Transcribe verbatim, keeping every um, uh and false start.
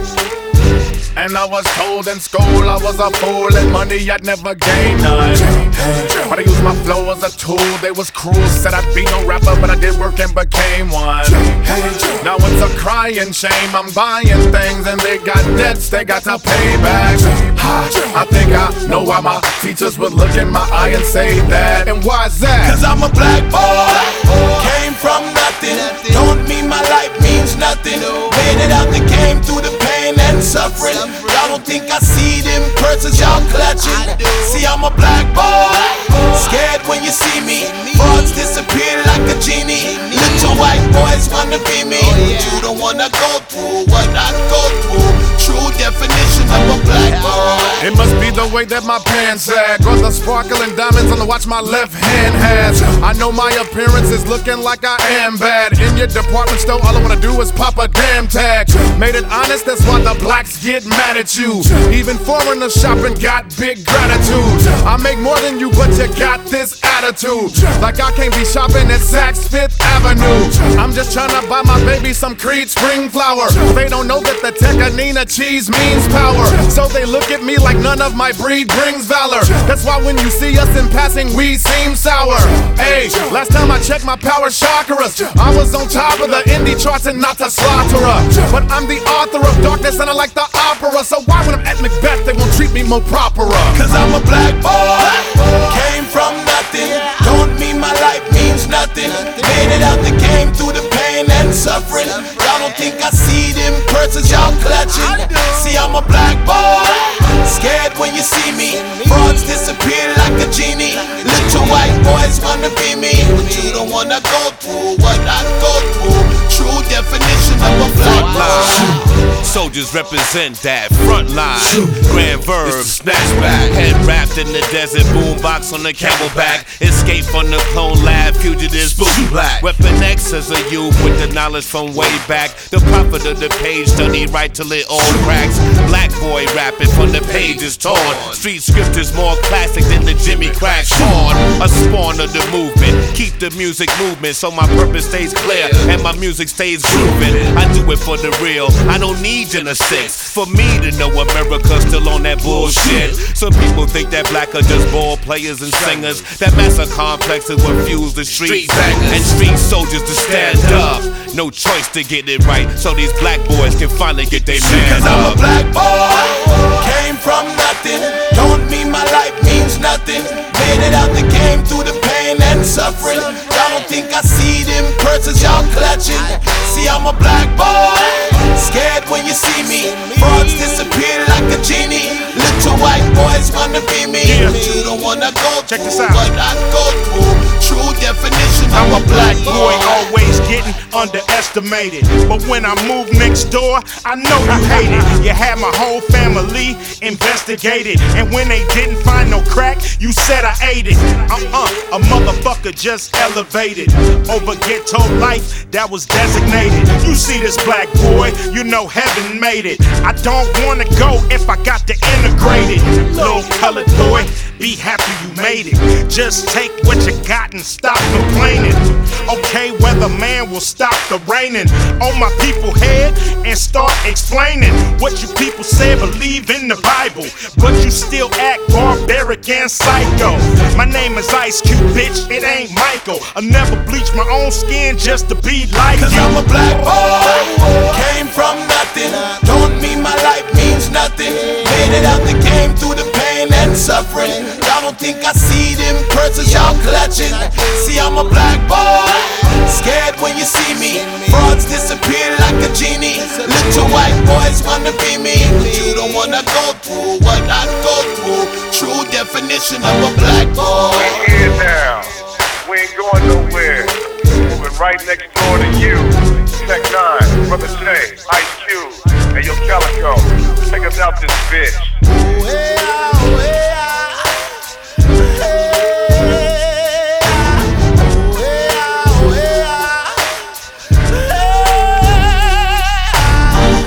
And I was told in school I was a fool and money I'd never gain none. But I used my flow as a tool. They was cruel, said I'd be no rapper, but I did work and became one. Now it's a crying shame. I'm buying things and they got debts they got to pay back. I think I know why my teachers would look in my eye and say that. And why is that? Cause I'm a black boy, came from nothing. Don't mean my life means nothing. Made it out the game through the pain and suffering. Y'all don't think I see them purses y'all clutching. See, I'm a black boy, scared when you see me. Frauds disappear like a genie. Little white boys wanna be me. You don't wanna go through what I go through. True definition of a black boy. It must be the way that my pants sag, or the sparkling diamonds on the watch my left hand has. I know my appearance is looking like I am bad. In your department store, all I wanna do is pop a damn tag. Made it honest, that's why the blacks get mad at you. Even foreigners shopping got big gratitude. I make more than you, but you got this attitude. Like I can't be shopping at Saks Fifth Avenue. I'm just trying to buy my baby some Creed spring flour. They don't know that the Tecanina cheese means power, so they look at me like none of my breed brings valor. That's why when you see us in passing, we seem sour. Hey, last time I checked my power chakras, I was on top of the indie charts and not to slaughter her. But I'm the author of darkness and I like the opera, so why when I'm at Macbeth they won't treat me more proper? Cause I'm a black boy, came from nothing. Don't mean my life means nothing. Made it out the game through the pain and suffering. Y'all don't think I see them purses y'all clutching. See, I'm a black boy, scared when you see me. Frauds disappear like a genie. Little white boys wanna be me, but you don't wanna go through what I go through. True definition of a black boy. Soldiers represent that front line. Grand verb, snatchback. Head wrapped in the desert, boombox on the camelback. Escape from the clone lab, fugitives, booty black. Weapon X as a youth with the knowledge from way back. The prophet of the page, study right till it all cracks. Black boy rapping from the pages torn. Street scriptures more classic than the Jimmy Crack Sean. A spawn of the movement. Keep the music movement so my purpose stays clear and my music stays grooving. I do it for the real. I don't need Jenna Six for me to know America's still on that bullshit. Some people think that black are just ball players and singers. That massive complex is what fuels the streets and street soldiers to stand up. No choice to get it right, so these black boys can finally get their man Cause up. I'm a black boy, came from nothing. Don't mean my life means nothing. Made it out the game through the pain and suffering. Y'all don't think I see them purses y'all clutching. See, I'm a black boy, scared when you see me. Frauds disappear like a genie. Little white boys wanna be me, but you don't wanna go Check this through out. what I go through. True definition of I'm a black boy, always getting underestimated. But when I move next door, I know you hate it. You had my whole family investigated, and when they didn't find no crack, you said I ate it. Uh-uh, a motherfucker just elevated over ghetto life that was designated. You see this black boy, you know heaven made it. I don't wanna go if I got to integrate it. Little colored boy, be happy you made it. Just take what you got and stop complaining. Okay, weatherman will stop the raining on my people head and start explaining what you people say believe in the Bible, but you still act barbaric and psycho. My name is Ice Cube, bitch, it ain't Michael. I'll never bleach my own skin just to be like Cause you. I'm a black boy, came from nothing. Don't mean my life means nothing. Made it out the game through the pain and suffering. Y'all don't think I see them purses y'all clutching. See, I'm a black boy, scared when you see me. Frauds disappear like a genie. Little white boys wanna be me, but you don't wanna go through what I go through. True definition of a black boy. We here now. We ain't going nowhere. Moving right next door to you. Tech Nine, Brother J, Ice Cube, and Yo Calico. Take us out this bitch.